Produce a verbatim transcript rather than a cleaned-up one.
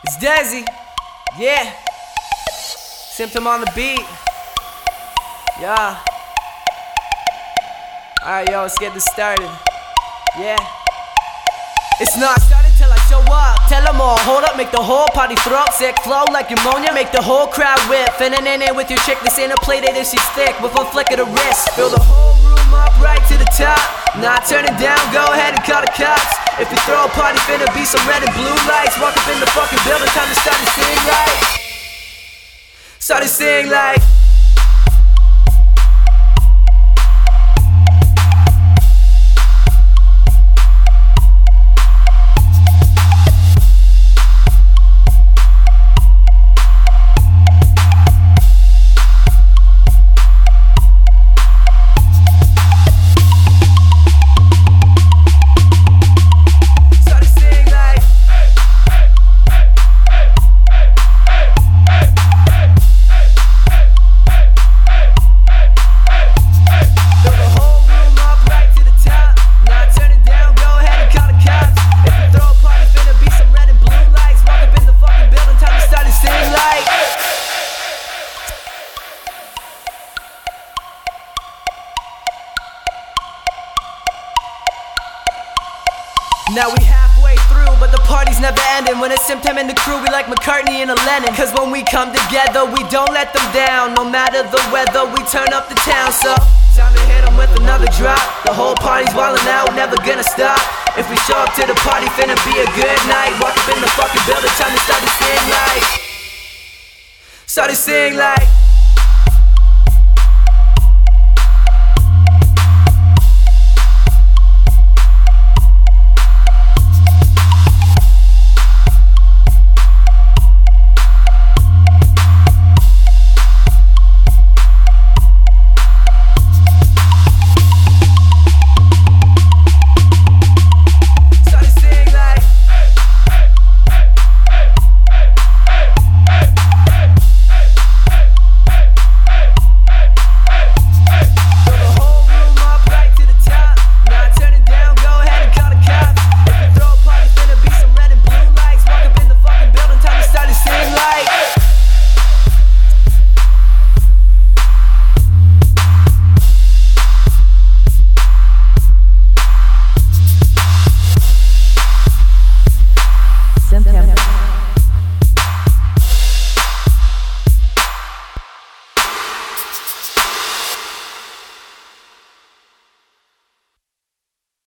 It's Desi, yeah. Symptom on the beat, yeah. Alright, yo, let's get this started, yeah. It's not started till I show up. Tell them all, hold up, make the whole party throw up. Sick flow like pneumonia, make the whole crowd whip. Finna in it with your chick, this ain't a play date if she's thick. With one flick of the wrist, fill the whole room up right to the top. Not turning down, go ahead and call the cops. If you throw a party, finna be some red and blue lights. Walk up in the fucking building, time to start to sing like. Start to sing like. Now we halfway through, but the party's never ending. When it's Symptom and the crew, we like McCartney and a Lennon. Cause when we come together, we don't let them down. No matter the weather, we turn up the town. So, time to hit them with another drop. The whole party's wildin' out, never gonna stop. If we show up to the party, finna be a good night. Walk up in the fucking building, time to start to sing like. Start to sing like.